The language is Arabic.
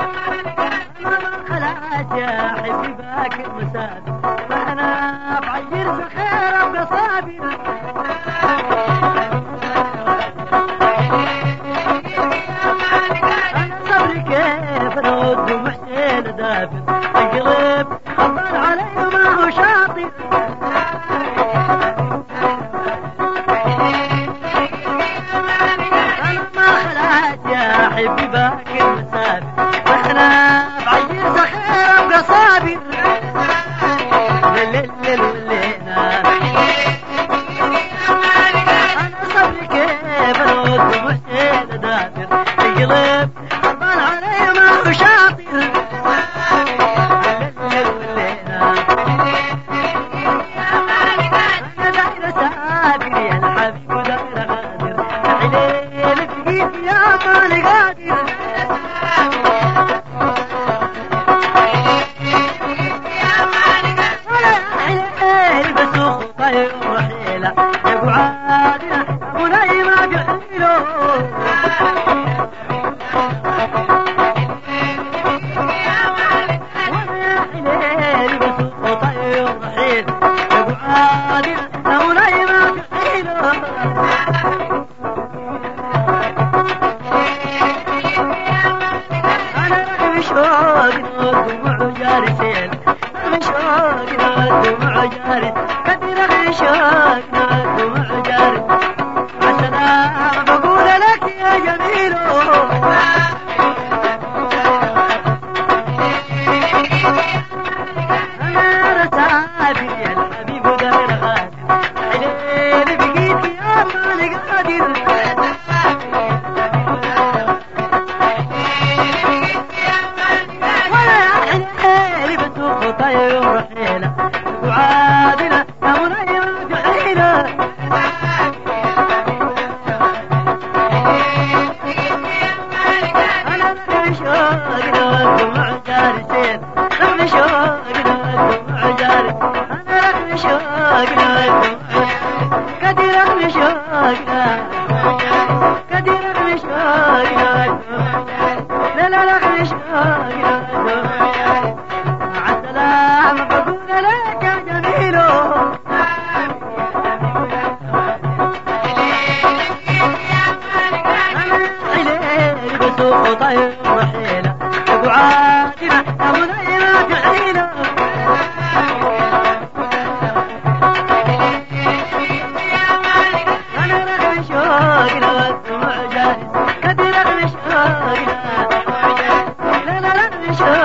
خلاص يا حبي باكر مساد وانا بعير سخيره بقصابي انا صبري كيف ارد ومحسن دافن القلب غضبان علي وما هو شاطر انا ما خلاص يا حبي باكر مساد وانا بعير سخيره بقصابي ليل ولينا انا صبري كيف ارد ومحسن دافن القلب غضبان علي وما هو شاطر ليل ولينا انا دايره سافر يا الحبيب ودايره غادر عليك بقيت يا مالي قادر ورحيلة يا ابو عادل ابو نايمة بحيله ورحيلة بسوق طير رحيل يا ابو عادل ابو نايمة بحيله انا رغم شوقنا الدموع جارسين رغم شوقنا الدموع جارس شوقنا الدموع جاري عالسلام بقول لك يا جميل انا رسافر يا الحبيب وداير غادر عليل بقيت يا مالي قادر ولا حليل بسوق طير رحيله وعادله طير رحيله ابو عادله ابو نايمه بحيله انا رغم شوقنا الدموع جارس كدي رغم شوقنا لا رغم شوقنا